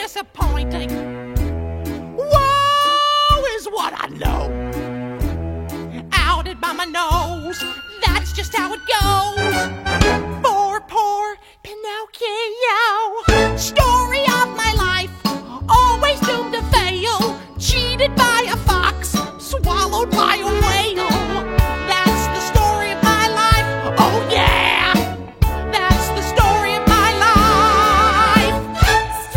disappointing. Woe is what I know. Outed by my nose, that's just how it goes. For poor Pinocchio.